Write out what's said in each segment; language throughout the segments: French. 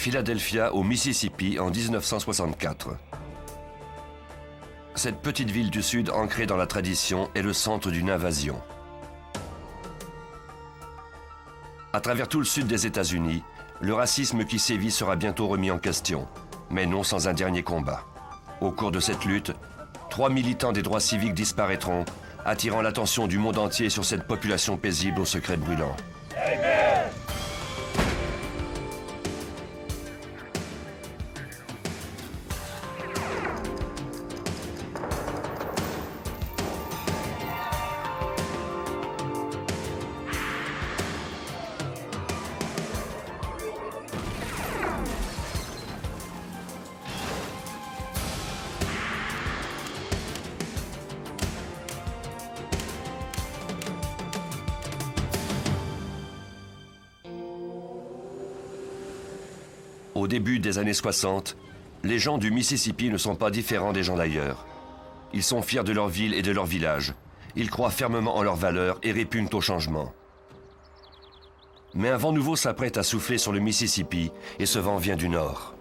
Philadelphia au Mississippi en 1964. Cette petite ville du Sud ancrée dans la tradition est le centre d'une invasion. À travers tout le sud des États-Unis, le racisme qui sévit sera bientôt remis en question, mais non sans un dernier combat. Au cours de cette lutte, 3 militants des droits civiques disparaîtront, attirant l'attention du monde entier sur cette population paisible aux secrets brûlants. Amen. Au début des années 60, les gens du Mississippi ne sont pas différents des gens d'ailleurs. Ils sont fiers de leur ville et de leur village. Ils croient fermement en leurs valeurs et répugnent au changement. Mais un vent nouveau s'apprête à souffler sur le Mississippi et ce vent vient du nord.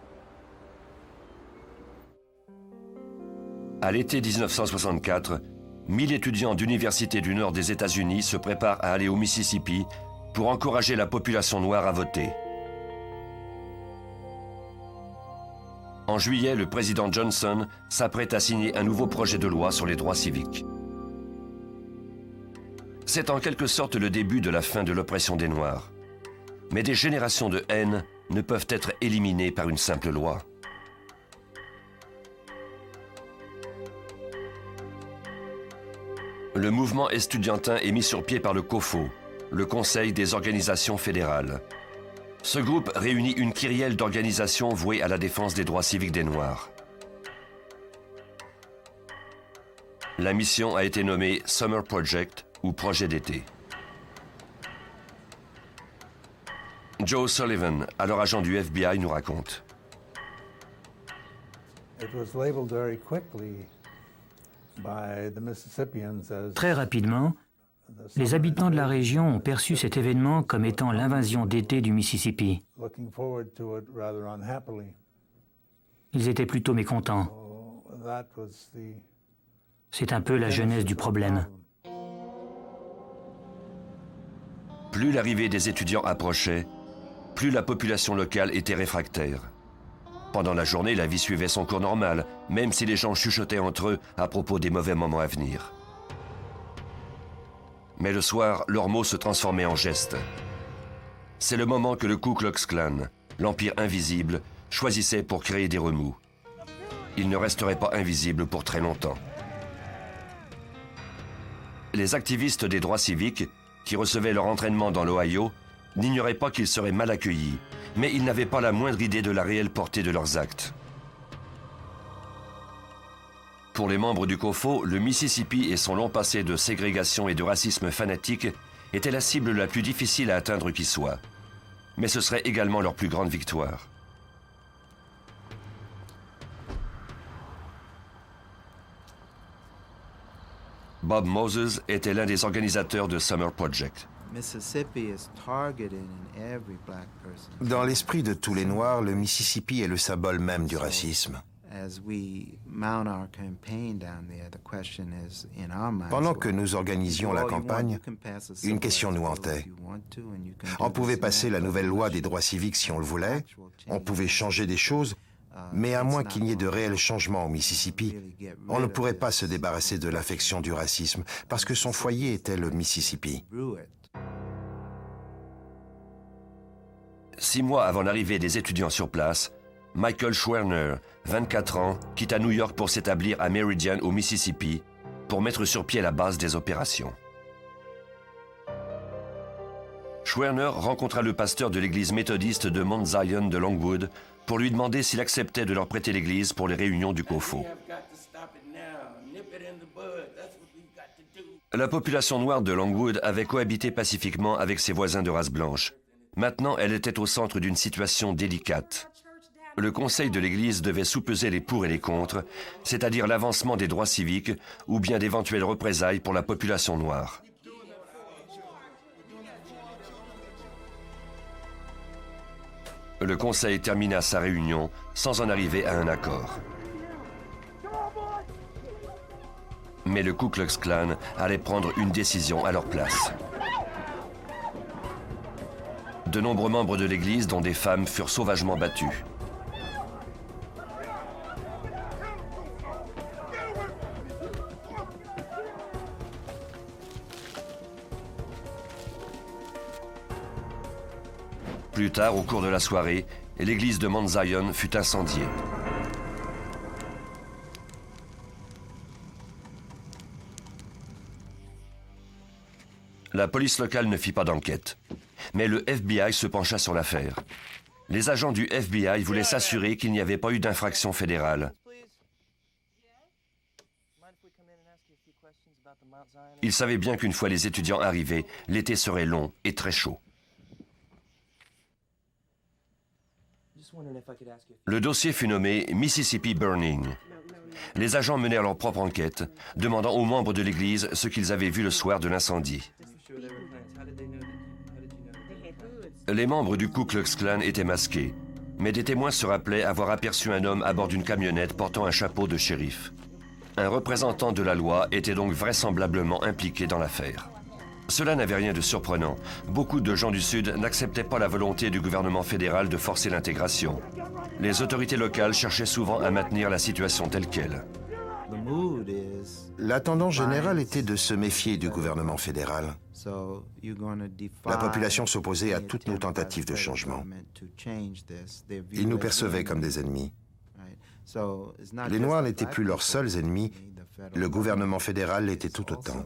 À l'été 1964, 1000 étudiants d'universités du nord des États-Unis se préparent à aller au Mississippi pour encourager la population noire à voter. En juillet, le président Johnson s'apprête à signer un nouveau projet de loi sur les droits civiques. C'est en quelque sorte le début de la fin de l'oppression des Noirs. Mais des générations de haine ne peuvent être éliminées par une simple loi. Le mouvement estudiantin est mis sur pied par le COFO, le Conseil des organisations fédérales. Ce groupe réunit une kyrielle d'organisations vouées à la défense des droits civiques des Noirs. La mission a été nommée Summer Project ou Projet d'été. Joe Sullivan, alors agent du FBI, nous raconte. Très rapidement, les habitants de la région ont perçu cet événement comme étant l'invasion d'été du Mississippi. Ils étaient plutôt mécontents. C'est un peu la genèse du problème. Plus l'arrivée des étudiants approchait, plus la population locale était réfractaire. Pendant la journée, la vie suivait son cours normal, même si les gens chuchotaient entre eux à propos des mauvais moments à venir. Mais le soir, leurs mots se transformaient en gestes. C'est le moment que le Ku Klux Klan, l'Empire invisible, choisissait pour créer des remous. Il ne resterait pas invisible pour très longtemps. Les activistes des droits civiques, qui recevaient leur entraînement dans l'Ohio, n'ignoraient pas qu'ils seraient mal accueillis, mais ils n'avaient pas la moindre idée de la réelle portée de leurs actes. Pour les membres du COFO, le Mississippi et son long passé de ségrégation et de racisme fanatique étaient la cible la plus difficile à atteindre qui soit. Mais ce serait également leur plus grande victoire. Bob Moses était l'un des organisateurs de Summer Project. Dans l'esprit de tous les Noirs, le Mississippi est le symbole même du racisme. Pendant que nous organisions la campagne, une question nous hantait. On pouvait passer la nouvelle loi des droits civiques si on le voulait, on pouvait changer des choses, mais à moins qu'il n'y ait de réels changements au Mississippi, on ne pourrait pas se débarrasser de l'affection du racisme, parce que son foyer était le Mississippi. 6 mois avant l'arrivée des étudiants sur place, Michael Schwerner, 24 ans, quitte à New York pour s'établir à Meridian au Mississippi pour mettre sur pied la base des opérations. Schwerner rencontra le pasteur de l'église méthodiste de Mount Zion de Longwood pour lui demander s'il acceptait de leur prêter l'église pour les réunions du COFO. La population noire de Longwood avait cohabité pacifiquement avec ses voisins de race blanche. Maintenant, elle était au centre d'une situation délicate. Le conseil de l'Église devait soupeser les pour et les contre, c'est-à-dire l'avancement des droits civiques ou bien d'éventuelles représailles pour la population noire. Le conseil termina sa réunion sans en arriver à un accord. Mais le Ku Klux Klan allait prendre une décision à leur place. De nombreux membres de l'église, dont des femmes, furent sauvagement battus. Plus tard, au cours de la soirée, l'église de Mount Zion fut incendiée. La police locale ne fit pas d'enquête, mais le FBI se pencha sur l'affaire. Les agents du FBI voulaient s'assurer qu'il n'y avait pas eu d'infraction fédérale. Ils savaient bien qu'une fois les étudiants arrivés, l'été serait long et très chaud. Le dossier fut nommé Mississippi Burning. Les agents menèrent leur propre enquête, demandant aux membres de l'église ce qu'ils avaient vu le soir de l'incendie. Les membres du Ku Klux Klan étaient masqués, mais des témoins se rappelaient avoir aperçu un homme à bord d'une camionnette portant un chapeau de shérif. Un représentant de la loi était donc vraisemblablement impliqué dans l'affaire. Cela n'avait rien de surprenant. Beaucoup de gens du Sud n'acceptaient pas la volonté du gouvernement fédéral de forcer l'intégration. Les autorités locales cherchaient souvent à maintenir la situation telle qu'elle. La tendance générale était de se méfier du gouvernement fédéral. La population s'opposait à toutes nos tentatives de changement. Ils nous percevaient comme des ennemis. Les Noirs n'étaient plus leurs seuls ennemis, le gouvernement fédéral l'était tout autant.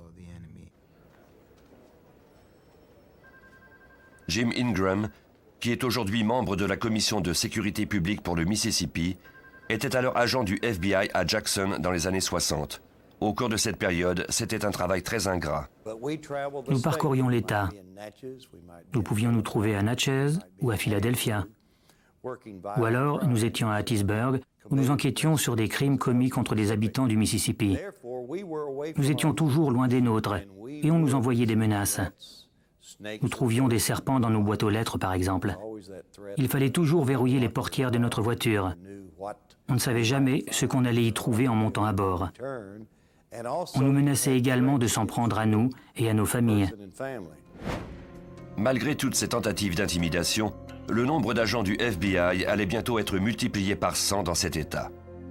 Jim Ingram, qui est aujourd'hui membre de la commission de sécurité publique pour le Mississippi, était alors agent du FBI à Jackson dans les années 60. Au cours de cette période, c'était un travail très ingrat. Nous parcourions l'État. Nous pouvions nous trouver à Natchez ou à Philadelphia. Ou alors, nous étions à Hattiesburg, où nous enquêtions sur des crimes commis contre des habitants du Mississippi. Nous étions toujours loin des nôtres, et on nous envoyait des menaces. Nous trouvions des serpents dans nos boîtes aux lettres, par exemple. Il fallait toujours verrouiller les portières de notre voiture. On ne savait jamais ce qu'on allait y trouver en montant à bord. On nous menaçait également de s'en prendre à nous et à nos familles. Malgré toutes ces tentatives d'intimidation, le nombre d'agents du FBI allait bientôt être multiplié par 100 dans cet État.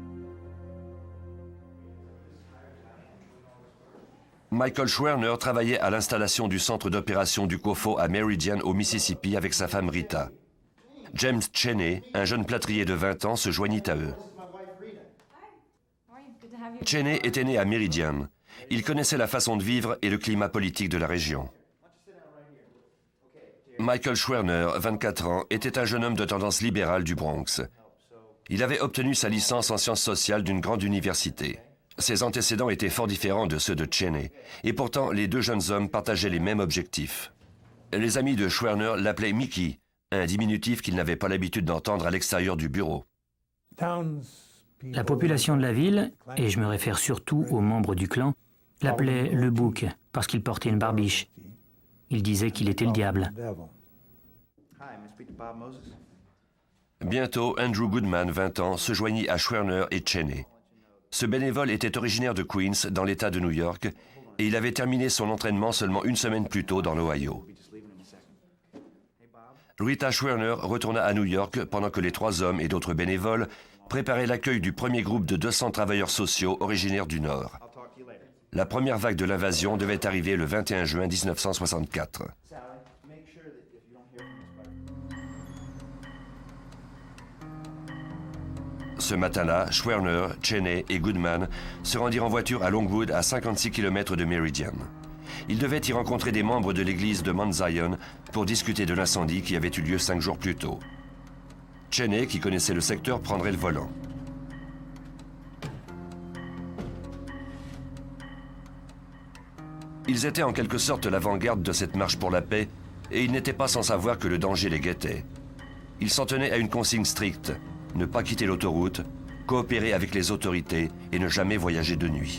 Michael Schwerner travaillait à l'installation du centre d'opération du COFO à Meridian, au Mississippi, avec sa femme Rita. James Cheney, un jeune plâtrier de 20 ans, se joignit à eux. Cheney était né à Meridian. Il connaissait la façon de vivre et le climat politique de la région. Michael Schwerner, 24 ans, était un jeune homme de tendance libérale du Bronx. Il avait obtenu sa licence en sciences sociales d'une grande université. Ses antécédents étaient fort différents de ceux de Cheney, et pourtant les deux jeunes hommes partageaient les mêmes objectifs. Les amis de Schwerner l'appelaient Mickey, un diminutif qu'il n'avait pas l'habitude d'entendre à l'extérieur du bureau. La population de la ville, et je me réfère surtout aux membres du clan, l'appelait le bouc parce qu'il portait une barbiche. Il disait qu'il était le diable. Bientôt, Andrew Goodman, 20 ans, se joignit à Schwerner et Cheney. Ce bénévole était originaire de Queens, dans l'État de New York, et il avait terminé son entraînement seulement une semaine plus tôt dans l'Ohio. Rita Schwerner retourna à New York pendant que les trois hommes et d'autres bénévoles préparaient l'accueil du premier groupe de 200 travailleurs sociaux originaires du Nord. La première vague de l'invasion devait arriver le 21 juin 1964. Ce matin-là, Schwerner, Cheney et Goodman se rendirent en voiture à Longwood, à 56 km de Meridian. Ils devaient y rencontrer des membres de l'église de Mount Zion pour discuter de l'incendie qui avait eu lieu 5 jours plus tôt. Cheney, qui connaissait le secteur, prendrait le volant. Ils étaient en quelque sorte l'avant-garde de cette marche pour la paix, et ils n'étaient pas sans savoir que le danger les guettait. Ils s'en tenaient à une consigne stricte: ne pas quitter l'autoroute, coopérer avec les autorités et ne jamais voyager de nuit.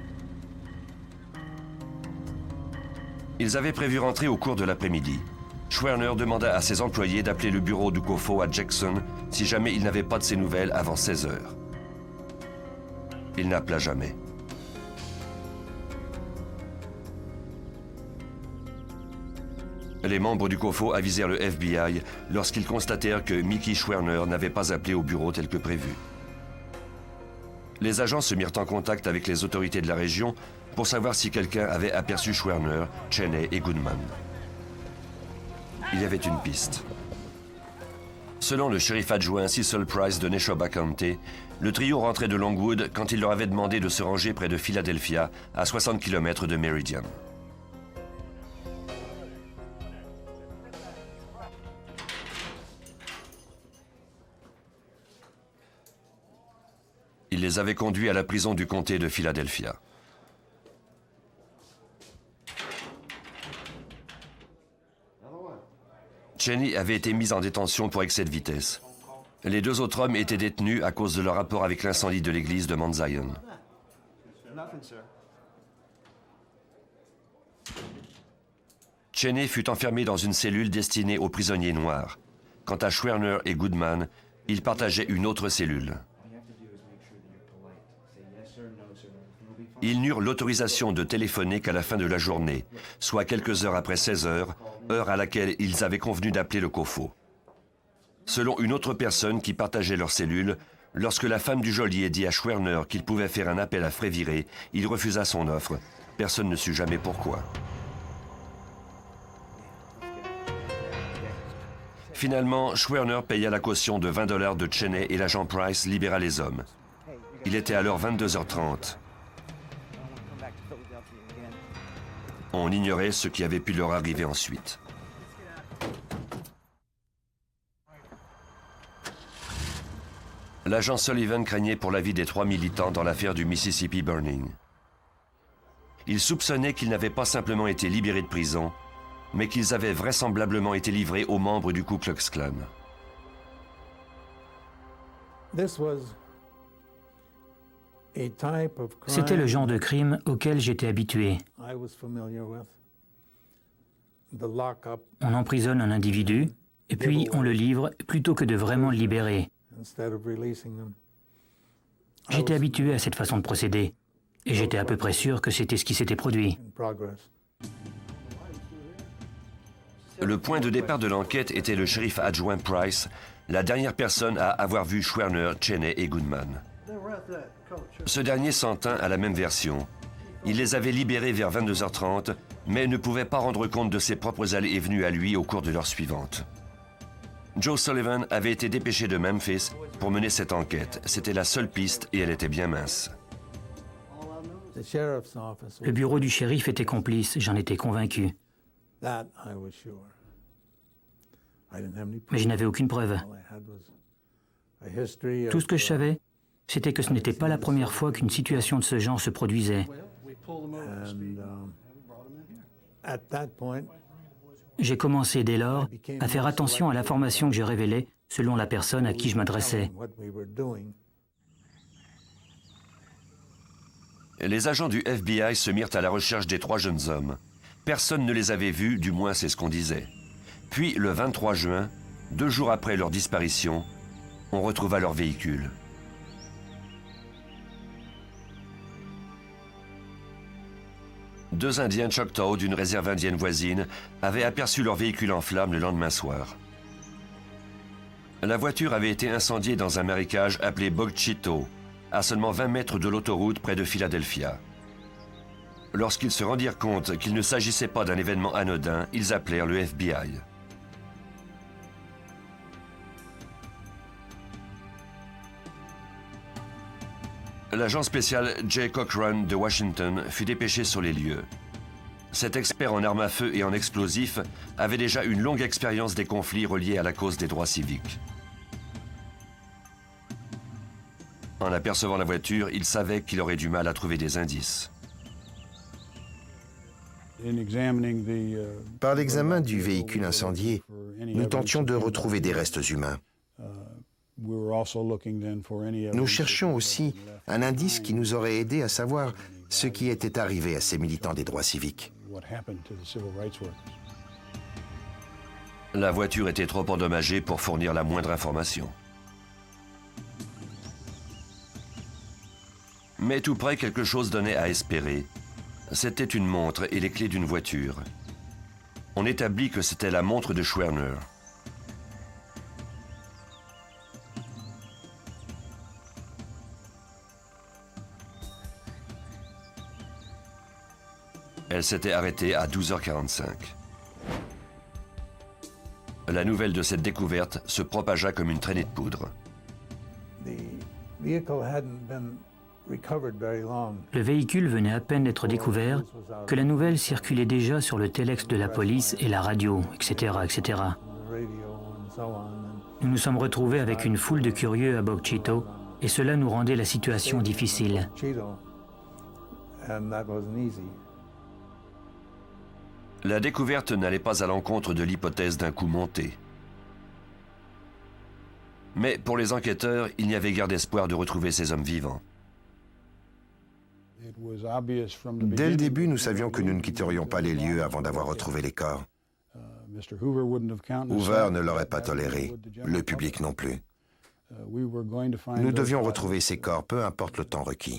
Ils avaient prévu rentrer au cours de l'après-midi. Schwerner demanda à ses employés d'appeler le bureau du COFO à Jackson si jamais il n'avait pas de ses nouvelles avant 16 heures. Il n'appela jamais. Les membres du COFO avisèrent le FBI lorsqu'ils constatèrent que Mickey Schwerner n'avait pas appelé au bureau tel que prévu. Les agents se mirent en contact avec les autorités de la région pour savoir si quelqu'un avait aperçu Schwerner, Cheney et Goodman. Il y avait une piste. Selon le shérif adjoint Cecil Price de Neshoba County, le trio rentrait de Longwood quand il leur avait demandé de se ranger près de Philadelphia, à 60 km de Meridian. Il les avait conduits à la prison du comté de Philadelphia. Cheney avait été mis en détention pour excès de vitesse. Les deux autres hommes étaient détenus à cause de leur rapport avec l'incendie de l'église de Mount Zion. Cheney fut enfermé dans une cellule destinée aux prisonniers noirs. Quant à Schwerner et Goodman, ils partageaient une autre cellule. Ils n'eurent l'autorisation de téléphoner qu'à la fin de la journée, soit quelques heures après 16 heures, heure à laquelle ils avaient convenu d'appeler le COFO. Selon une autre personne qui partageait leur cellule, lorsque la femme du geôlier dit à Schwerner qu'il pouvait faire un appel à frais virés, il refusa son offre. Personne ne sut jamais pourquoi. Finalement, Schwerner paya la caution de $20 de Cheney et l'agent Price libéra les hommes. Il était alors 22h30. On ignorait ce qui avait pu leur arriver ensuite. L'agent Sullivan craignait pour la vie des 3 militants dans l'affaire du Mississippi Burning. Il soupçonnait qu'ils n'avaient pas simplement été libérés de prison, mais qu'ils avaient vraisemblablement été livrés aux membres du Ku Klux Klan. C'était le genre de crime auquel j'étais habitué. On emprisonne un individu, et puis on le livre plutôt que de vraiment le libérer. J'étais habitué à cette façon de procéder, et j'étais à peu près sûr que c'était ce qui s'était produit. Le point de départ de l'enquête était le shérif adjoint Price, la dernière personne à avoir vu Schwerner, Cheney et Goodman. Ce dernier s'en tint à la même version. Il les avait libérés vers 22h30, mais ne pouvait pas rendre compte de ses propres allées et venues à lui au cours de l'heure suivante. Joe Sullivan avait été dépêché de Memphis pour mener cette enquête. C'était la seule piste et elle était bien mince. Le bureau du shérif était complice, j'en étais convaincu. Mais je n'avais aucune preuve. Tout ce que je savais, c'était que ce n'était pas la première fois qu'une situation de ce genre se produisait. J'ai commencé dès lors à faire attention à l'information que je révélais selon la personne à qui je m'adressais. Les agents du FBI se mirent à la recherche des 3 jeunes hommes. Personne ne les avait vus, du moins c'est ce qu'on disait. Puis, le 23 juin, 2 jours après leur disparition, on retrouva leur véhicule. Deux Indiens Choctaw d'une réserve indienne voisine avaient aperçu leur véhicule en flammes le lendemain soir. La voiture avait été incendiée dans un marécage appelé Bogchito, à seulement 20 mètres de l'autoroute près de Philadelphia. Lorsqu'ils se rendirent compte qu'il ne s'agissait pas d'un événement anodin, ils appelèrent le FBI. L'agent spécial Jay Cochran de Washington fut dépêché sur les lieux. Cet expert en armes à feu et en explosifs avait déjà une longue expérience des conflits reliés à la cause des droits civiques. En apercevant la voiture, il savait qu'il aurait du mal à trouver des indices. Par l'examen du véhicule incendié, nous tentions de retrouver des restes humains. Nous cherchions aussi un indice qui nous aurait aidé à savoir ce qui était arrivé à ces militants des droits civiques. La voiture était trop endommagée pour fournir la moindre information. Mais tout près, quelque chose donnait à espérer. C'était une montre et les clés d'une voiture. On établit que c'était la montre de Schwerner. Elle s'était arrêtée à 12h45. La nouvelle de cette découverte se propagea comme une traînée de poudre. Le véhicule venait à peine d'être découvert que la nouvelle circulait déjà sur le téléx de la police et la radio, etc., etc. Nous nous sommes retrouvés avec une foule de curieux à Bogchito et cela nous rendait la situation difficile. La découverte n'allait pas à l'encontre de l'hypothèse d'un coup monté. Mais pour les enquêteurs, il n'y avait guère d'espoir de retrouver ces hommes vivants. Dès le début, nous savions que nous ne quitterions pas les lieux avant d'avoir retrouvé les corps. Hoover ne l'aurait pas toléré, le public non plus. Nous devions retrouver ces corps, peu importe le temps requis.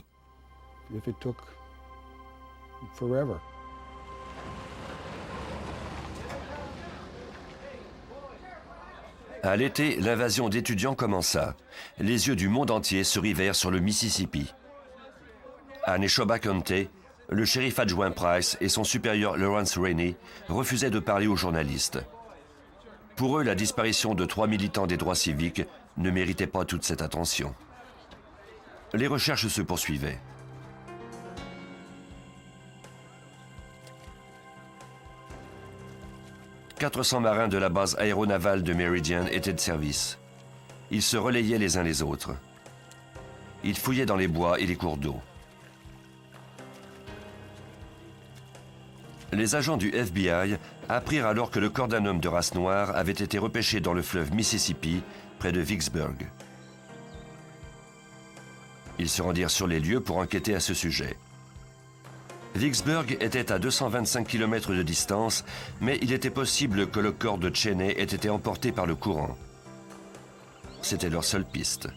À l'été, l'invasion d'étudiants commença. Les yeux du monde entier se rivèrent sur le Mississippi. À Neshoba County, le shérif adjoint Price et son supérieur Lawrence Rainey refusaient de parler aux journalistes. Pour eux, la disparition de 3 militants des droits civiques ne méritait pas toute cette attention. Les recherches se poursuivaient. « 400 marins de la base aéronavale de Meridian étaient de service. Ils se relayaient les uns les autres. Ils fouillaient dans les bois et les cours d'eau. Les agents du FBI apprirent alors que le corps d'un homme de race noire avait été repêché dans le fleuve Mississippi, près de Vicksburg. Ils se rendirent sur les lieux pour enquêter à ce sujet. Vicksburg était à 225 km de distance, mais il était possible que le corps de Cheney ait été emporté par le courant. C'était leur seule piste.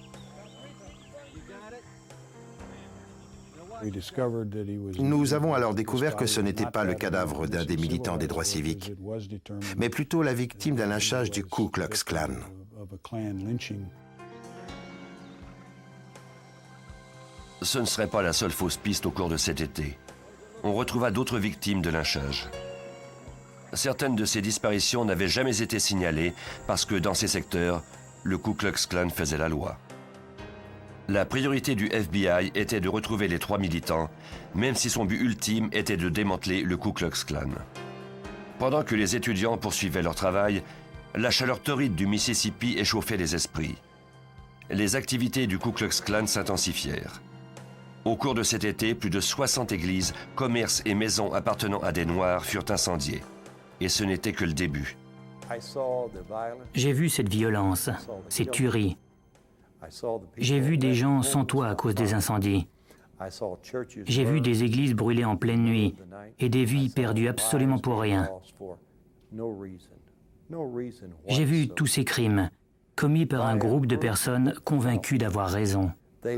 Nous avons alors découvert que ce n'était pas le cadavre d'un des militants des droits civiques, mais plutôt la victime d'un lynchage du Ku Klux Klan. Ce ne serait pas la seule fausse piste au cours de cet été. On retrouva d'autres victimes de lynchage. Certaines de ces disparitions n'avaient jamais été signalées parce que dans ces secteurs, le Ku Klux Klan faisait la loi. La priorité du FBI était de retrouver les 3 militants, même si son but ultime était de démanteler le Ku Klux Klan. Pendant que les étudiants poursuivaient leur travail, la chaleur torride du Mississippi échauffait les esprits. Les activités du Ku Klux Klan s'intensifièrent. Au cours de cet été, plus de 60 églises, commerces et maisons appartenant à des Noirs furent incendiées. Et ce n'était que le début. J'ai vu cette violence, ces tueries. J'ai vu des gens sans toit à cause des incendies. J'ai vu des églises brûlées en pleine nuit et des vies perdues absolument pour rien. J'ai vu tous ces crimes commis par un groupe de personnes convaincues d'avoir raison.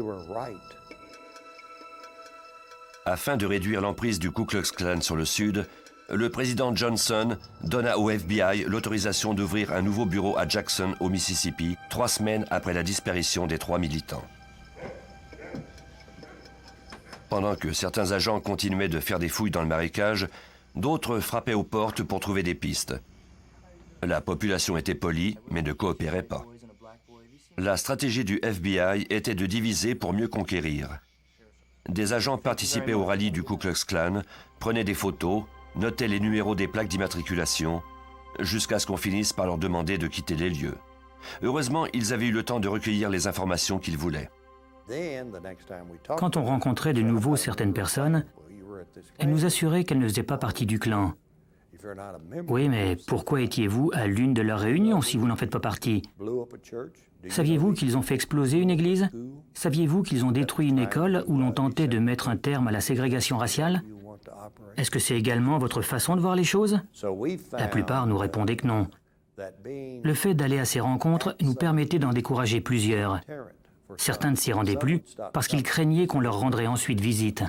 Afin de réduire l'emprise du Ku Klux Klan sur le Sud, le président Johnson donna au FBI l'autorisation d'ouvrir un nouveau bureau à Jackson, au Mississippi, 3 semaines après la disparition des 3 militants. Pendant que certains agents continuaient de faire des fouilles dans le marécage, d'autres frappaient aux portes pour trouver des pistes. La population était polie, mais ne coopérait pas. La stratégie du FBI était de diviser pour mieux conquérir. Des agents participaient au rallye du Ku Klux Klan, prenaient des photos, notaient les numéros des plaques d'immatriculation, jusqu'à ce qu'on finisse par leur demander de quitter les lieux. Heureusement, ils avaient eu le temps de recueillir les informations qu'ils voulaient. Quand on rencontrait de nouveau certaines personnes, elles nous assuraient qu'elles ne faisaient pas partie du clan. Oui, mais pourquoi étiez-vous à l'une de leurs réunions si vous n'en faites pas partie? Saviez-vous qu'ils ont fait exploser une église? Saviez-vous qu'ils ont détruit une école où l'on tentait de mettre un terme à la ségrégation raciale? Est-ce que c'est également votre façon de voir les choses? La plupart nous répondaient que non. Le fait d'aller à ces rencontres nous permettait d'en décourager plusieurs. Certains ne s'y rendaient plus parce qu'ils craignaient qu'on leur rendrait ensuite visite.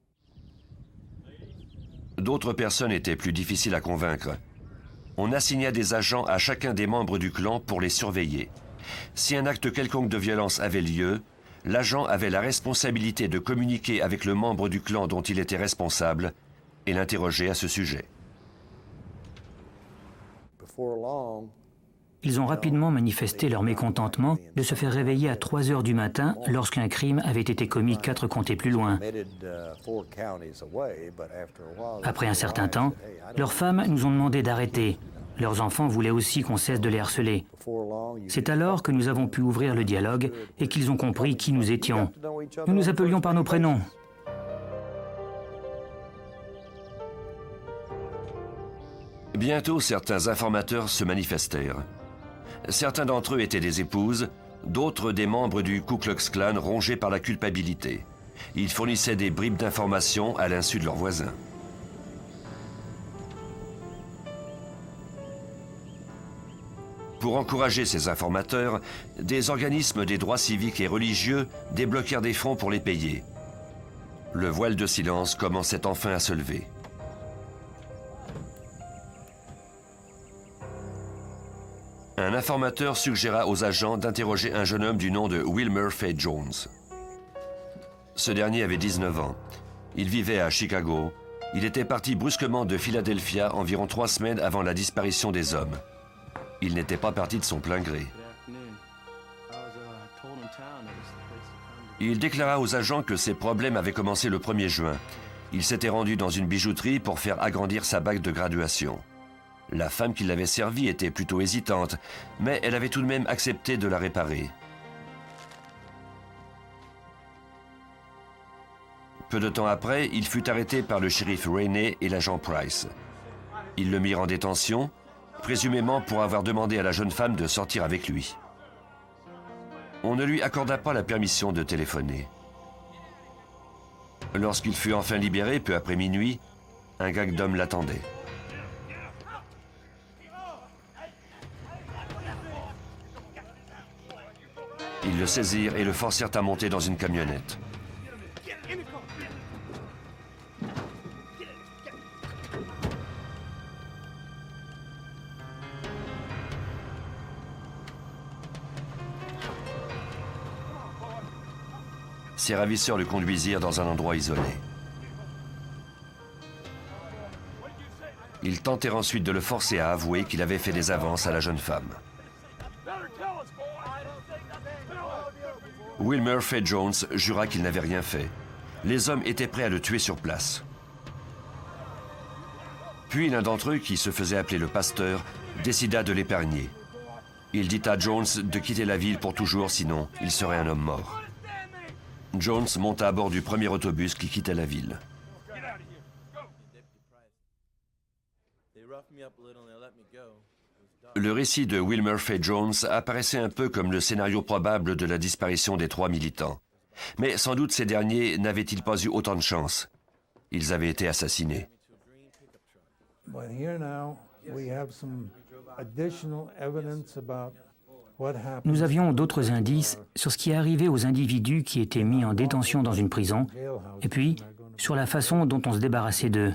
D'autres personnes étaient plus difficiles à convaincre. On assigna des agents à chacun des membres du clan pour les surveiller. Si un acte quelconque de violence avait lieu, l'agent avait la responsabilité de communiquer avec le membre du clan dont il était responsable et l'interroger à ce sujet. Ils ont rapidement manifesté leur mécontentement de se faire réveiller à 3 heures du matin lorsqu'un crime avait été commis 4 comtés plus loin. Après un certain temps, leurs femmes nous ont demandé d'arrêter. Leurs enfants voulaient aussi qu'on cesse de les harceler. C'est alors que nous avons pu ouvrir le dialogue et qu'ils ont compris qui nous étions. Nous nous appelions par nos prénoms. Bientôt, certains informateurs se manifestèrent. Certains d'entre eux étaient des épouses, d'autres des membres du Ku Klux Klan rongés par la culpabilité. Ils fournissaient des bribes d'informations à l'insu de leurs voisins. Pour encourager ces informateurs, des organismes des droits civiques et religieux débloquèrent des fonds pour les payer. Le voile de silence commençait enfin à se lever. Un informateur suggéra aux agents d'interroger un jeune homme du nom de Wilmer Fay Jones. Ce dernier avait 19 ans. Il vivait à Chicago. Il était parti brusquement de Philadelphia environ 3 semaines avant la disparition des hommes. Il n'était pas parti de son plein gré. Il déclara aux agents que ses problèmes avaient commencé le 1er juin. Il s'était rendu dans une bijouterie pour faire agrandir sa bague de graduation. La femme qui l'avait servi était plutôt hésitante, mais elle avait tout de même accepté de la réparer. Peu de temps après, il fut arrêté par le shérif Rainey et l'agent Price. Ils le mirent en détention, présumément pour avoir demandé à la jeune femme de sortir avec lui. On ne lui accorda pas la permission de téléphoner. Lorsqu'il fut enfin libéré, peu après minuit, un gang d'hommes l'attendait. Ils le saisirent et le forcèrent à monter dans une camionnette. Ses ravisseurs le conduisirent dans un endroit isolé. Ils tentèrent ensuite de le forcer à avouer qu'il avait fait des avances à la jeune femme. Wilmer Fay Jones jura qu'il n'avait rien fait. Les hommes étaient prêts à le tuer sur place. Puis l'un d'entre eux, qui se faisait appeler le pasteur, décida de l'épargner. Il dit à Jones de quitter la ville pour toujours, sinon il serait un homme mort. Jones monta à bord du premier autobus qui quittait la ville. Le récit de Wilmer Fay Jones apparaissait un peu comme le scénario probable de la disparition des 3 militants. Mais sans doute ces derniers n'avaient-ils pas eu autant de chance. Ils avaient été assassinés. Nous avions d'autres indices sur ce qui est arrivé aux individus qui étaient mis en détention dans une prison, et puis sur la façon dont on se débarrassait d'eux.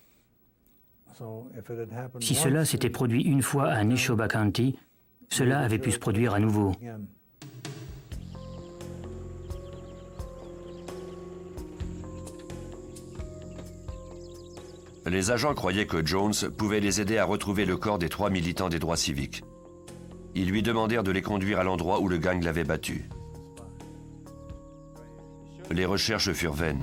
Si cela s'était produit une fois à Neshoba County, cela avait pu se produire à nouveau. Les agents croyaient que Jones pouvait les aider à retrouver le corps des 3 militants des droits civiques. Ils lui demandèrent de les conduire à l'endroit où le gang l'avait battu. Les recherches furent vaines.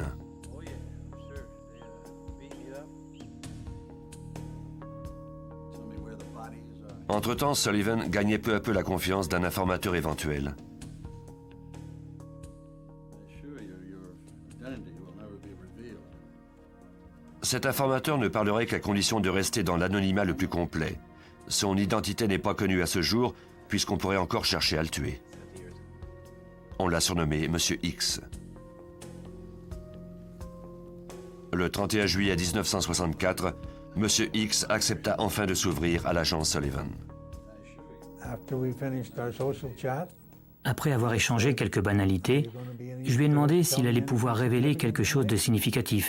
Entre-temps, Sullivan gagnait peu à peu la confiance d'un informateur éventuel. Cet informateur ne parlerait qu'à condition de rester dans l'anonymat le plus complet. Son identité n'est pas connue à ce jour, puisqu'on pourrait encore chercher à le tuer. On l'a surnommé Monsieur X. Le 31 juillet 1964, Monsieur X accepta enfin de s'ouvrir à l'agent Sullivan. Après avoir échangé quelques banalités, je lui ai demandé s'il allait pouvoir révéler quelque chose de significatif.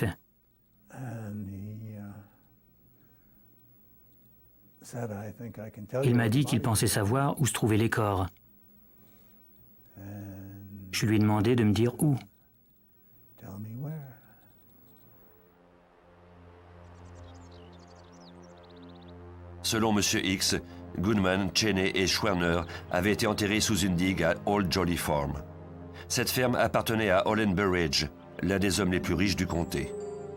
Il m'a dit qu'il pensait savoir où se trouvaient les corps. Je lui ai demandé de me dire où. Selon M. X, Goodman, Cheney et Schwerner avaient été enterrés sous une digue à Old Jolly Farm. Cette ferme appartenait à Olin Burridge, l'un des hommes les plus riches du comté.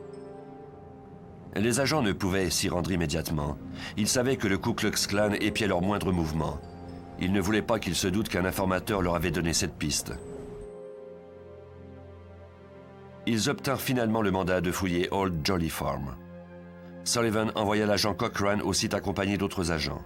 Les agents ne pouvaient s'y rendre immédiatement. Ils savaient que le Ku Klux Klan épiait leurs moindres mouvements. Ils ne voulaient pas qu'ils se doutent qu'un informateur leur avait donné cette piste. Ils obtinrent finalement le mandat de fouiller Old Jolly Farm. Sullivan envoya l'agent Cochrane au site accompagné d'autres agents.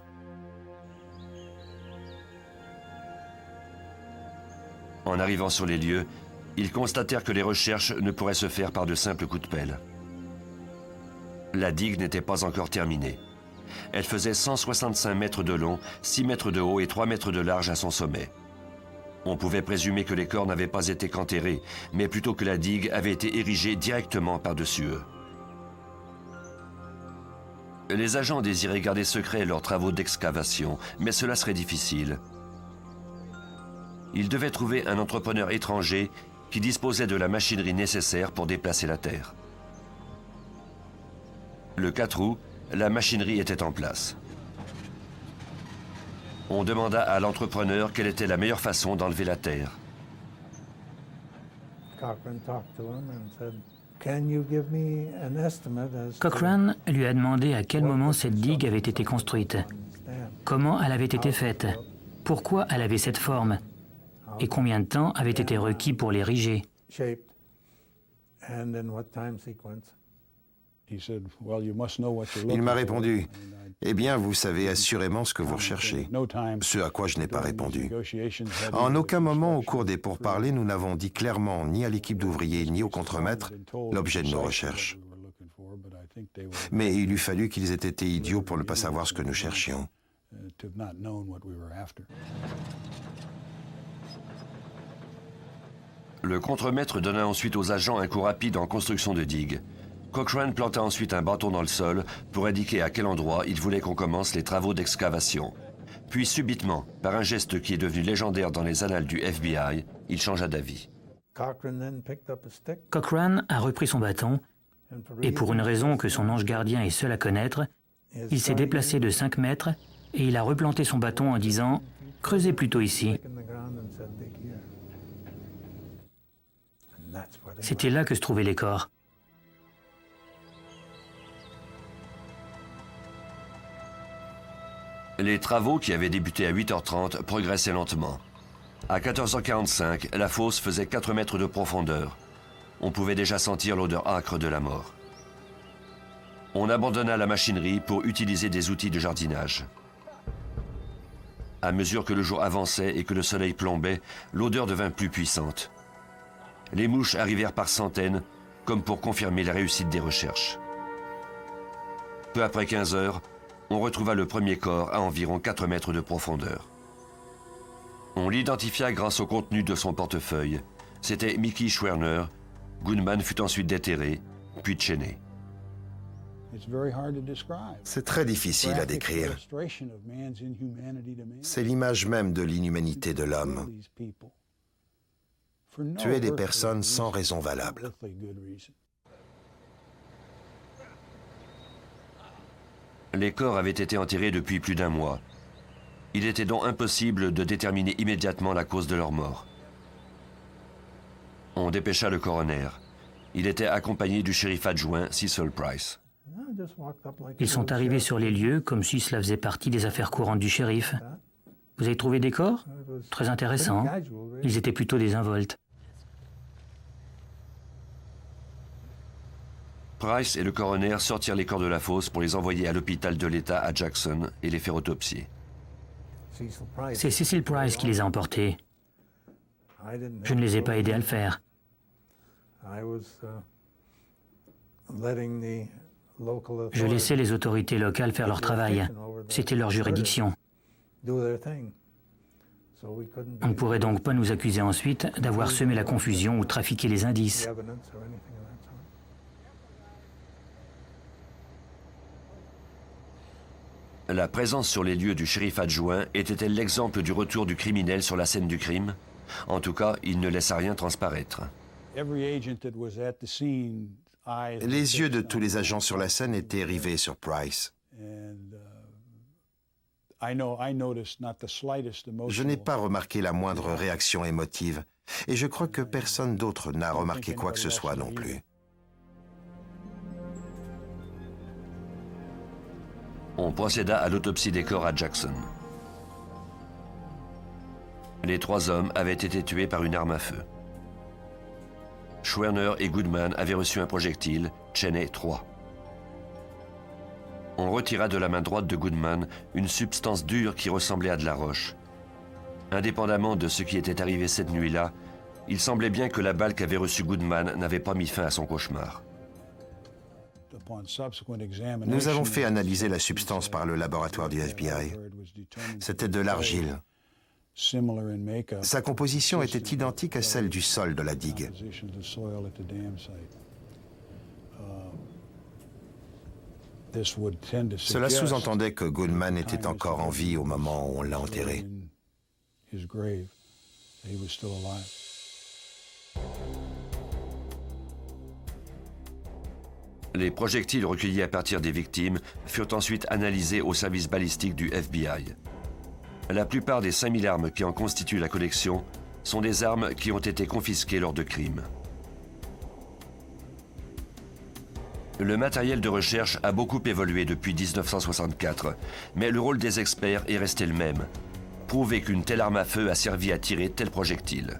En arrivant sur les lieux, ils constatèrent que les recherches ne pourraient se faire par de simples coups de pelle. La digue n'était pas encore terminée. Elle faisait 165 mètres de long, 6 mètres de haut et 3 mètres de large à son sommet. On pouvait présumer que les corps n'avaient pas été qu'enterrés, mais plutôt que la digue avait été érigée directement par-dessus eux. Les agents désiraient garder secret leurs travaux d'excavation, mais cela serait difficile. Ils devaient trouver un entrepreneur étranger qui disposait de la machinerie nécessaire pour déplacer la terre. Le 4 août, la machinerie était en place. On demanda à l'entrepreneur quelle était la meilleure façon d'enlever la terre. Cochrane lui a demandé à quel moment cette digue avait été construite, comment elle avait été faite, pourquoi elle avait cette forme, et combien de temps avait été requis pour l'ériger. Il m'a répondu, « Eh bien, vous savez assurément ce que vous recherchez. » Ce à quoi je n'ai pas répondu. En aucun moment au cours des pourparlers, nous n'avons dit clairement ni à l'équipe d'ouvriers ni au contremaître l'objet de nos recherches. Mais il eût fallu qu'ils aient été idiots pour ne pas savoir ce que nous cherchions. Le contremaître donna ensuite aux agents un coup rapide en construction de digues. Cochrane planta ensuite un bâton dans le sol pour indiquer à quel endroit il voulait qu'on commence les travaux d'excavation. Puis subitement, par un geste qui est devenu légendaire dans les annales du FBI, il changea d'avis. Cochrane a repris son bâton et pour une raison que son ange gardien est seul à connaître, il s'est déplacé de 5 mètres et il a replanté son bâton en disant « Creusez plutôt ici ». C'était là que se trouvaient les corps. Les travaux qui avaient débuté à 8h30 progressaient lentement. À 14h45, la fosse faisait 4 mètres de profondeur. On pouvait déjà sentir l'odeur âcre de la mort. On abandonna la machinerie pour utiliser des outils de jardinage. À mesure que le jour avançait et que le soleil plombait, l'odeur devint plus puissante. Les mouches arrivèrent par centaines, comme pour confirmer la réussite des recherches. Peu après 15 heures, on retrouva le premier corps à environ 4 mètres de profondeur. On l'identifia grâce au contenu de son portefeuille. C'était Mickey Schwerner. Goodman fut ensuite déterré, puis Cheney. C'est très difficile à décrire. C'est l'image même de l'inhumanité de l'homme. Tuer des personnes sans raison valable. Les corps avaient été enterrés depuis plus d'1 mois. Il était donc impossible de déterminer immédiatement la cause de leur mort. On dépêcha le coroner. Il était accompagné du shérif adjoint Cecil Price. Ils sont arrivés sur les lieux comme si cela faisait partie des affaires courantes du shérif. Vous avez trouvé des corps? Très intéressant. Ils étaient plutôt désinvoltes. Price et le coroner sortirent les corps de la fosse pour les envoyer à l'hôpital de l'État à Jackson et les faire autopsier. C'est Cecil Price qui les a emportés. Je ne les ai pas aidés à le faire. Je laissais les autorités locales faire leur travail. C'était leur juridiction. On ne pourrait donc pas nous accuser ensuite d'avoir semé la confusion ou trafiqué les indices. La présence sur les lieux du shérif adjoint était-elle l'exemple du retour du criminel sur la scène du crime? En tout cas, il ne laissa rien transparaître. Les yeux de tous les agents sur la scène étaient rivés sur Price. Je n'ai pas remarqué la moindre réaction émotive, et je crois que personne d'autre n'a remarqué quoi que ce soit non plus. On procéda à l'autopsie des corps à Jackson. Les 3 hommes avaient été tués par une arme à feu. Schwerner et Goodman avaient reçu un projectile, Cheney 3. On retira de la main droite de Goodman une substance dure qui ressemblait à de la roche. Indépendamment de ce qui était arrivé cette nuit-là, il semblait bien que la balle qu'avait reçue Goodman n'avait pas mis fin à son cauchemar. Nous avons fait analyser la substance par le laboratoire du FBI. C'était de l'argile. Sa composition était identique à celle du sol de la digue. Cela sous-entendait que Goodman était encore en vie au moment où on l'a enterré. Les projectiles recueillis à partir des victimes furent ensuite analysés au service balistique du FBI. La plupart des 5000 armes qui en constituent la collection sont des armes qui ont été confisquées lors de crimes. Le matériel de recherche a beaucoup évolué depuis 1964, mais le rôle des experts est resté le même. Prouver qu'une telle arme à feu a servi à tirer tel projectile.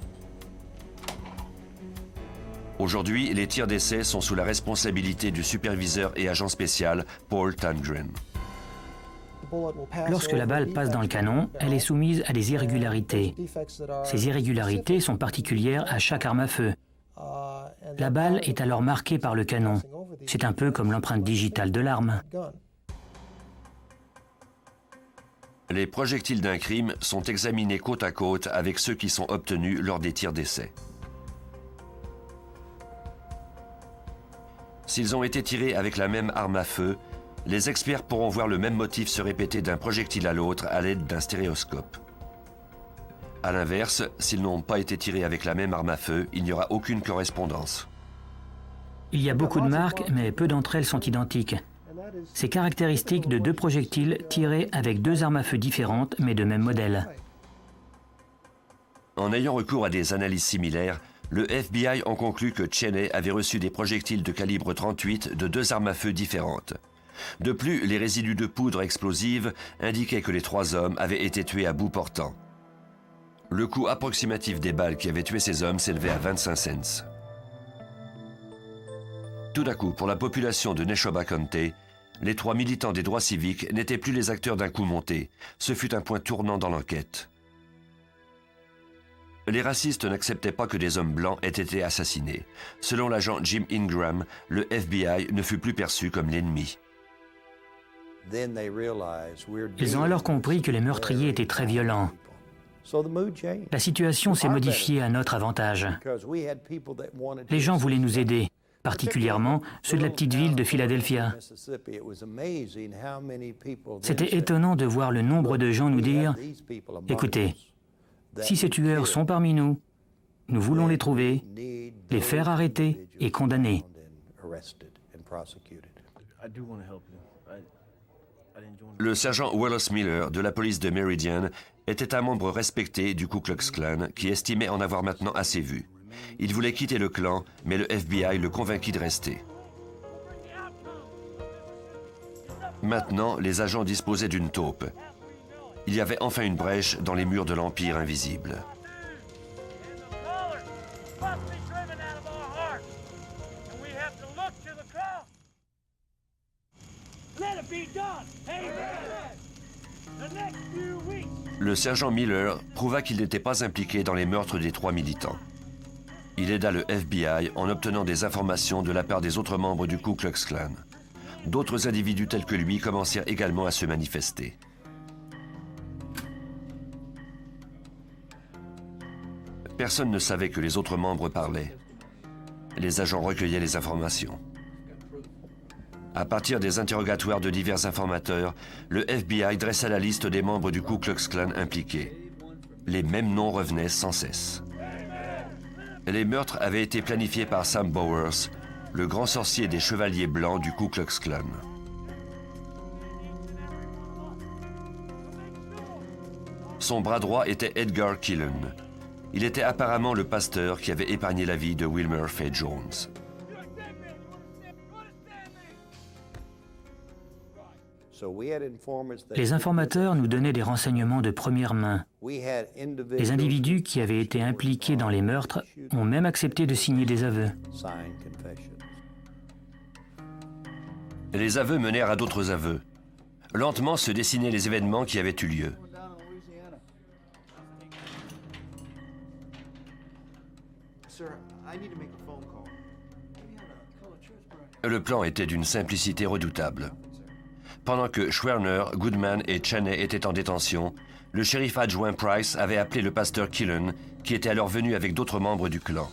Aujourd'hui, les tirs d'essai sont sous la responsabilité du superviseur et agent spécial Paul Tangren. Lorsque la balle passe dans le canon, elle est soumise à des irrégularités. Ces irrégularités sont particulières à chaque arme à feu. La balle est alors marquée par le canon. C'est un peu comme l'empreinte digitale de l'arme. Les projectiles d'un crime sont examinés côte à côte avec ceux qui sont obtenus lors des tirs d'essai. S'ils ont été tirés avec la même arme à feu, les experts pourront voir le même motif se répéter d'un projectile à l'autre à l'aide d'un stéréoscope. A l'inverse, s'ils n'ont pas été tirés avec la même arme à feu, il n'y aura aucune correspondance. Il y a beaucoup de marques, mais peu d'entre elles sont identiques. C'est caractéristique de 2 projectiles tirés avec 2 armes à feu différentes, mais de même modèle. En ayant recours à des analyses similaires, le FBI en conclut que Cheney avait reçu des projectiles de calibre 38 de 2 armes à feu différentes. De plus, les résidus de poudre explosive indiquaient que les 3 hommes avaient été tués à bout portant. Le coût approximatif des balles qui avaient tué ces hommes s'élevait à 25 cents. Tout à coup, pour la population de Neshoba County, les 3 militants des droits civiques n'étaient plus les acteurs d'un coup monté. Ce fut un point tournant dans l'enquête. Les racistes n'acceptaient pas que des hommes blancs aient été assassinés. Selon l'agent Jim Ingram, le FBI ne fut plus perçu comme l'ennemi. Ils ont alors compris que les meurtriers étaient très violents. La situation s'est modifiée à notre avantage. Les gens voulaient nous aider, particulièrement ceux de la petite ville de Philadelphia. C'était étonnant de voir le nombre de gens nous dire « Écoutez, si ces tueurs sont parmi nous, nous voulons les trouver, les faire arrêter et condamner. » Le sergent Wallace Miller de la police de Meridian était un membre respecté du Ku Klux Klan qui estimait en avoir maintenant assez vu. Il voulait quitter le clan, mais le FBI le convainquit de rester. Maintenant, les agents disposaient d'une taupe. Il y avait enfin une brèche dans les murs de l'Empire invisible. Le sergent Miller prouva qu'il n'était pas impliqué dans les meurtres des 3 militants. Il aida le FBI en obtenant des informations de la part des autres membres du Ku Klux Klan. D'autres individus tels que lui commencèrent également à se manifester. Personne ne savait que les autres membres parlaient. Les agents recueillaient les informations. À partir des interrogatoires de divers informateurs, le FBI dressa la liste des membres du Ku Klux Klan impliqués. Les mêmes noms revenaient sans cesse. Les meurtres avaient été planifiés par Sam Bowers, le grand sorcier des Chevaliers Blancs du Ku Klux Klan. Son bras droit était Edgar Killen. Il était apparemment le pasteur qui avait épargné la vie de Wilmer Faye Jones. Les informateurs nous donnaient des renseignements de première main. Les individus qui avaient été impliqués dans les meurtres ont même accepté de signer des aveux. Les aveux menèrent à d'autres aveux. Lentement se dessinaient les événements qui avaient eu lieu. Le plan était d'une simplicité redoutable. Pendant que Schwerner, Goodman et Cheney étaient en détention, le shérif adjoint Price avait appelé le pasteur Killen, qui était alors venu avec d'autres membres du clan.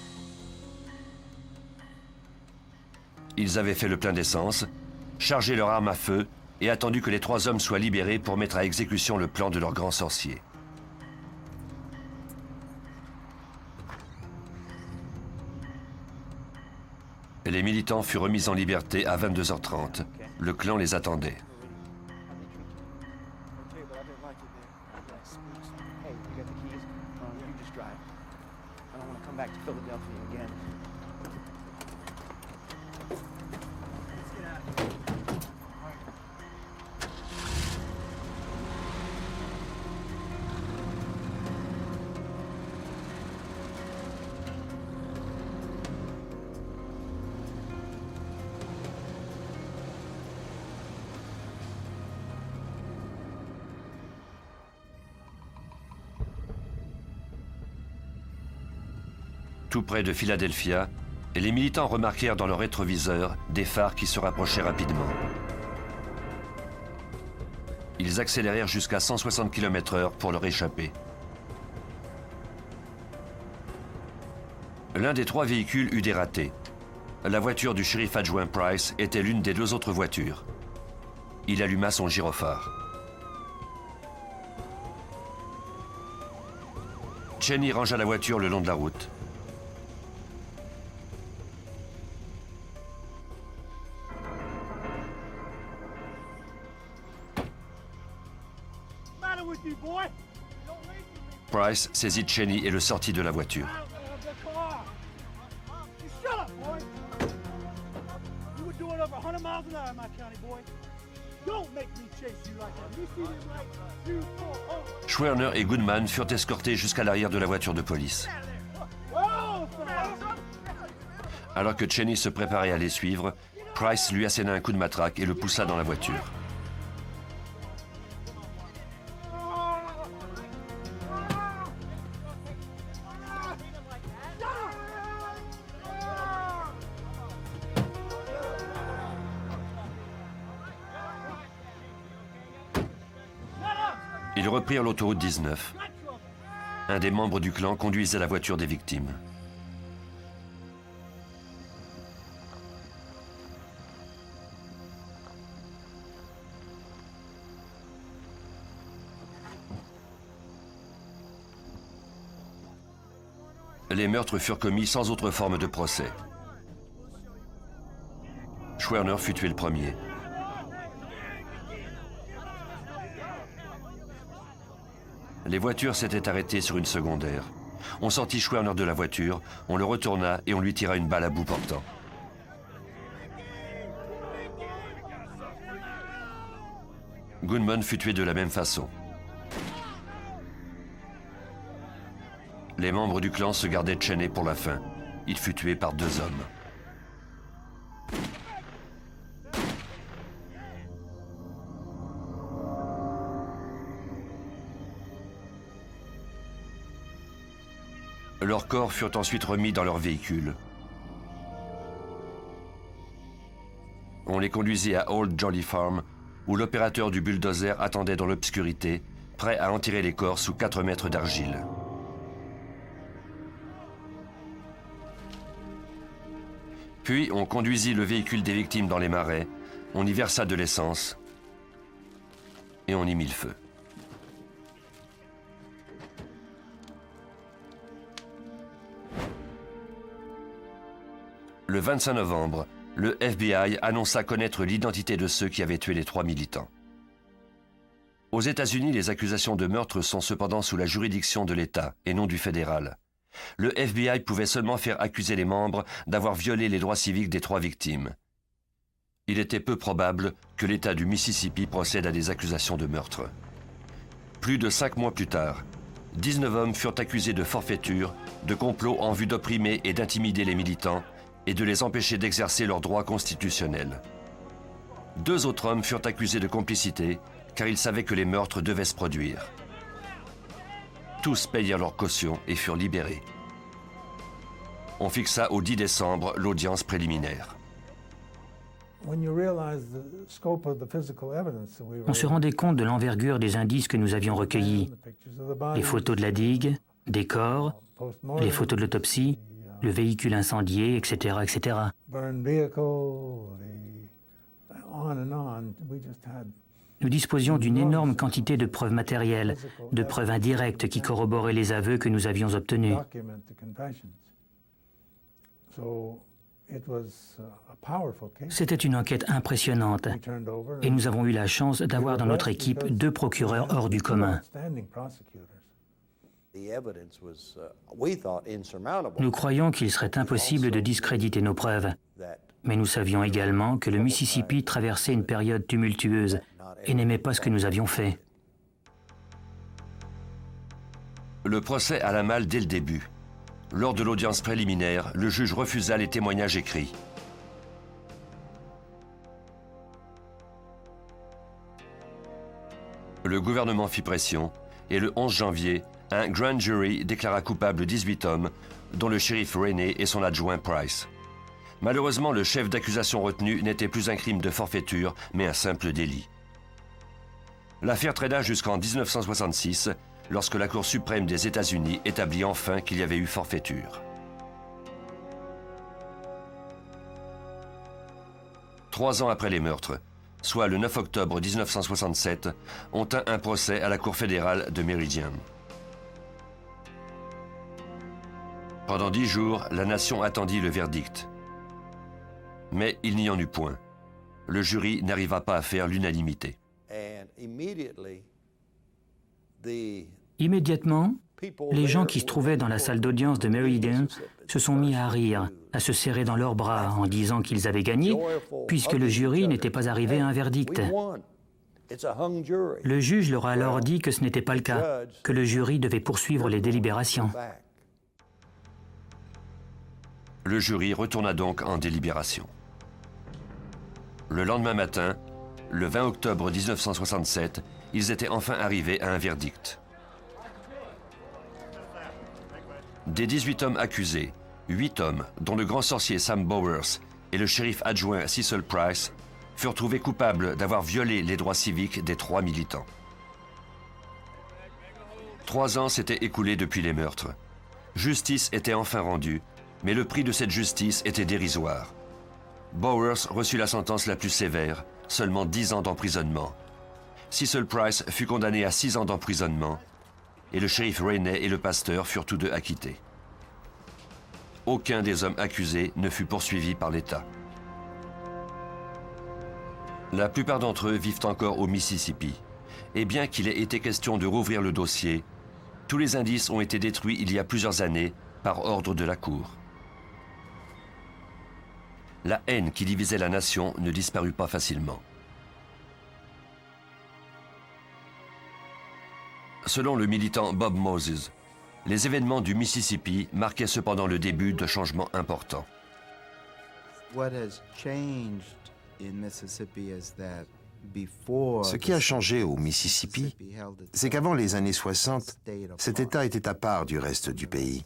Ils avaient fait le plein d'essence, chargé leur arme à feu et attendu que les 3 hommes soient libérés pour mettre à exécution le plan de leur grand sorcier. Les militants furent remis en liberté à 22h30. Le clan les attendait. Tout près de Philadelphia, les militants remarquèrent dans leur rétroviseur des phares qui se rapprochaient rapidement. Ils accélérèrent jusqu'à 160 km/h pour leur échapper. L'un des 3 véhicules eut dératé. La voiture du shérif adjoint Price était l'une des 2 autres voitures. Il alluma son gyrophare. Cheney rangea la voiture le long de la route. Price saisit Cheney et le sortit de la voiture. Schwerner et Goodman furent escortés jusqu'à l'arrière de la voiture de police. Alors que Cheney se préparait à les suivre, Price lui asséna un coup de matraque et le poussa dans la voiture. Ils reprirent l'autoroute 19. Un des membres du clan conduisait la voiture des victimes. Les meurtres furent commis sans autre forme de procès. Schwerner fut tué le premier. Les voitures s'étaient arrêtées sur une secondaire. On sortit Schwerner de la voiture, on le retourna et on lui tira une balle à bout portant. Goodman fut tué de la même façon. Les membres du clan se gardaient Cheney pour la fin. Il fut tué par 2 hommes. Leurs corps furent ensuite remis dans leur véhicule. On les conduisit à Old Jolly Farm, où l'opérateur du bulldozer attendait dans l'obscurité, prêt à enterrer les corps sous 4 mètres d'argile. Puis on conduisit le véhicule des victimes dans les marais, on y versa de l'essence et on y mit le feu. Le 25 novembre, le FBI annonça connaître l'identité de ceux qui avaient tué les 3 militants. Aux États-Unis, les accusations de meurtre sont cependant sous la juridiction de l'État et non du fédéral. Le FBI pouvait seulement faire accuser les membres d'avoir violé les droits civiques des 3 victimes. Il était peu probable que l'État du Mississippi procède à des accusations de meurtre. Plus de 5 mois plus tard, 19 hommes furent accusés de forfaiture, de complot en vue d'opprimer et d'intimider les militants et de les empêcher d'exercer leurs droits constitutionnels. 2 autres hommes furent accusés de complicité car ils savaient que les meurtres devaient se produire. Tous payèrent leur caution et furent libérés. On fixa au 10 décembre l'audience préliminaire. On se rendait compte de l'envergure des indices que nous avions recueillis. Les photos de la digue, des corps, les photos de l'autopsie, le véhicule incendié, etc., etc. Nous disposions d'une énorme quantité de preuves matérielles, de preuves indirectes qui corroboraient les aveux que nous avions obtenus. C'était une enquête impressionnante et nous avons eu la chance d'avoir dans notre équipe 2 procureurs hors du commun. Nous croyions qu'il serait impossible de discréditer nos preuves, mais nous savions également que le Mississippi traversait une période tumultueuse et n'aimait pas ce que nous avions fait. Le procès alla mal dès le début. Lors de l'audience préliminaire, le juge refusa les témoignages écrits. Le gouvernement fit pression et le 11 janvier, un grand jury déclara coupable 18 hommes, dont le shérif Rainey et son adjoint Price. Malheureusement, le chef d'accusation retenu n'était plus un crime de forfaiture, mais un simple délit. L'affaire traîna jusqu'en 1966, lorsque la Cour suprême des États-Unis établit enfin qu'il y avait eu forfaiture. 3 ans après les meurtres, soit le 9 octobre 1967, on tint un procès à la Cour fédérale de Meridian. Pendant 10 jours, la nation attendit le verdict. Mais il n'y en eut point. Le jury n'arriva pas à faire l'unanimité. Immédiatement, les gens qui se trouvaient dans la salle d'audience de Meridian se sont mis à rire, à se serrer dans leurs bras en disant qu'ils avaient gagné, puisque le jury n'était pas arrivé à un verdict. Le juge leur a alors dit que ce n'était pas le cas, que le jury devait poursuivre les délibérations. Le jury retourna donc en délibération. Le lendemain matin, le 20 octobre 1967, ils étaient enfin arrivés à un verdict. Des 18 hommes accusés, 8 hommes, dont le grand sorcier Sam Bowers et le shérif adjoint Cecil Price, furent trouvés coupables d'avoir violé les droits civiques des 3 militants. 3 ans s'étaient écoulés depuis les meurtres. Justice était enfin rendue, mais le prix de cette justice était dérisoire. Bowers reçut la sentence la plus sévère, seulement 10 ans d'emprisonnement. Cecil Price fut condamné à 6 ans d'emprisonnement et le shérif Rainey et le pasteur furent tous 2 acquittés. Aucun des hommes accusés ne fut poursuivi par l'État. La plupart d'entre eux vivent encore au Mississippi. Et bien qu'il ait été question de rouvrir le dossier, tous les indices ont été détruits il y a plusieurs années par ordre de la Cour. La haine qui divisait la nation ne disparut pas facilement. Selon le militant Bob Moses, les événements du Mississippi marquaient cependant le début de changements importants. Ce qui a changé au Mississippi, c'est qu'avant les années 60, cet État était à part du reste du pays.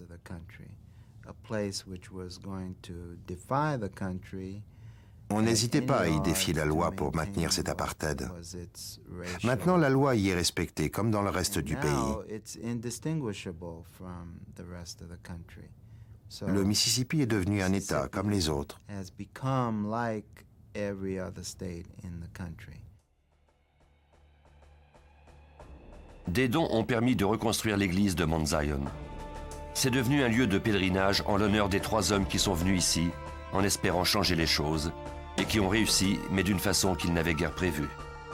On n'hésitait pas à y défier la loi pour maintenir cet apartheid. Maintenant, la loi y est respectée, comme dans le reste du pays. Le Mississippi est devenu un État comme les autres. Des dons ont permis de reconstruire l'église de Mount Zion. C'est devenu un lieu de pèlerinage en l'honneur des 3 hommes qui sont venus ici en espérant changer les choses et qui ont réussi, mais d'une façon qu'ils n'avaient guère prévue.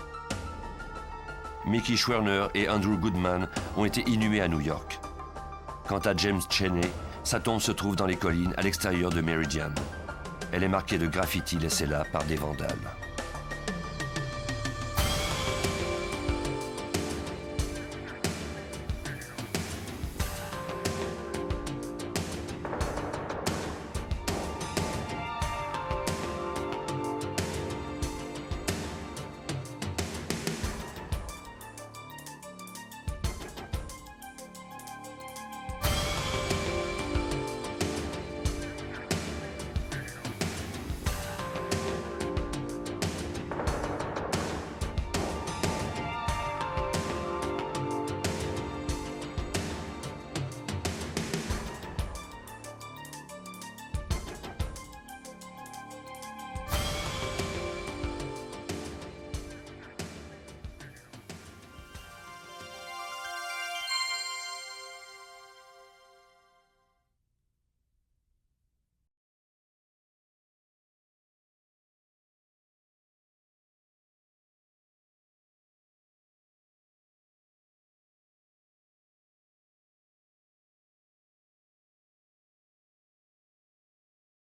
Mickey Schwerner et Andrew Goodman ont été inhumés à New York. Quant à James Cheney, sa tombe se trouve dans les collines à l'extérieur de Meridian. Elle est marquée de graffitis laissés là par des vandales.